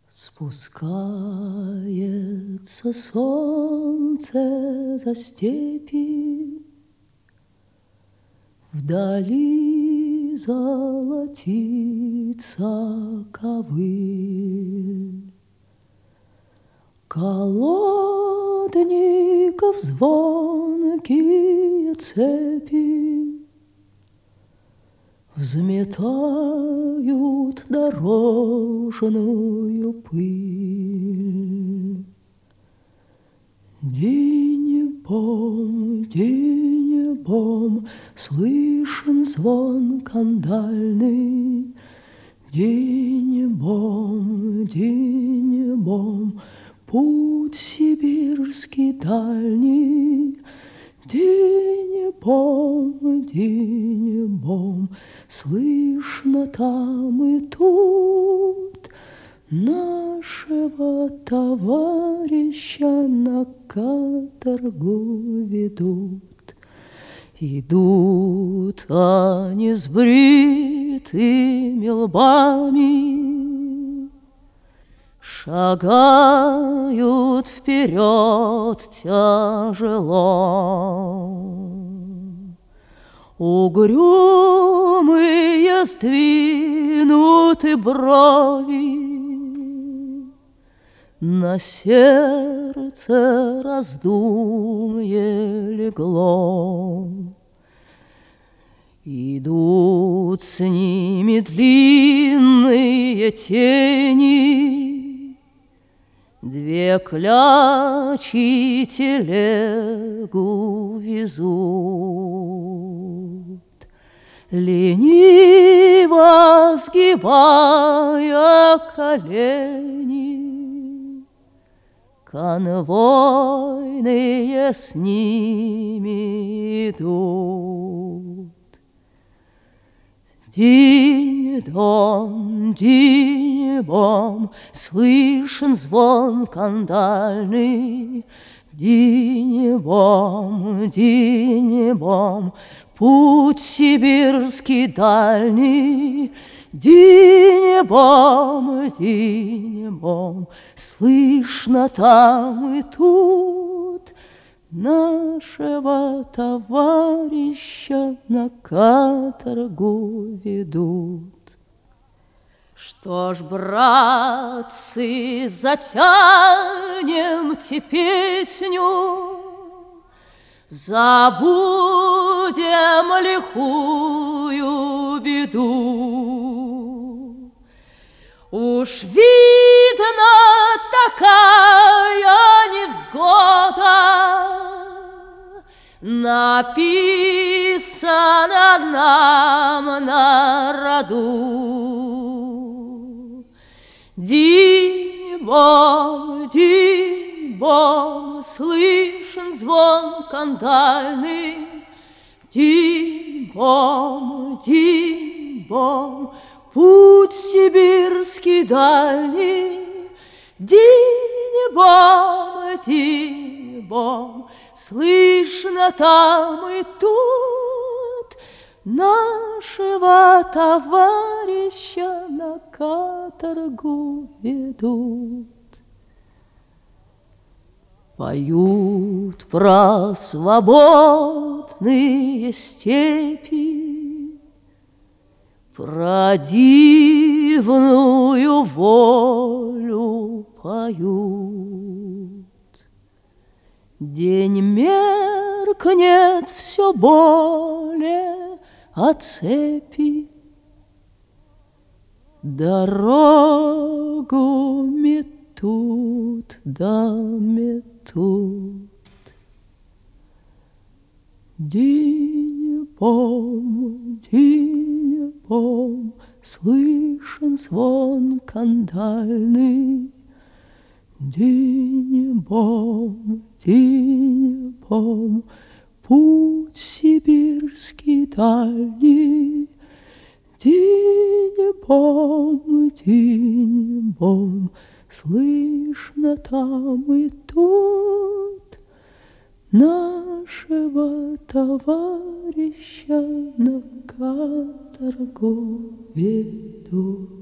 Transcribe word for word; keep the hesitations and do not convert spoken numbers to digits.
Спускается солнце за степи, вдали золотится ковыль. Колодников звонкие цепи взметают дорожную пыль. Динь-бом, динь-бом, слышен звон кандальный. Динь-бом, динь-бом, путь сибирский дальний. Динь-бом, динь-бом, слышно там и тут нашего товарища на каторгу ведут. Идут они с бритыми лбами, шагают вперед тяжело. Угрюмые сдвинуты брови, на сердце раздумье легло. Идут с ними длинные тени, две клячи телегу везут. Лениво сгибая колени, конвойные с ними идут. Динь-дон, динь-бом, слышен звон кандальный. Динь-бом, динь-бом, путь сибирский дальний. Динь-бом, динь-бом, слышно там и тут нашего товарища на каторгу ведут. Что ж, братцы, затянем-те песню, забудем лихую беду. Уж видно такая невзгода, написана нам на роду. Динь-бом, динь-бом, слышен звон кандальный. Динь-бом, динь-бом, путь сибирский дальний. Динь-бом, динь-бом, слышно там и тут нашего товарища на каторгу ведут. Поют про свободные степи, про дивную волю поют. День меркнет все более, а цепи дорогу метут да метут. Динь-бом, динь-бом, слышен звон кандальный. Динь-бом, динь-бом, путь сибирский дальний. Динь-бом, динь-бом, слышно там и тут нашего товарища на каторгу ведут.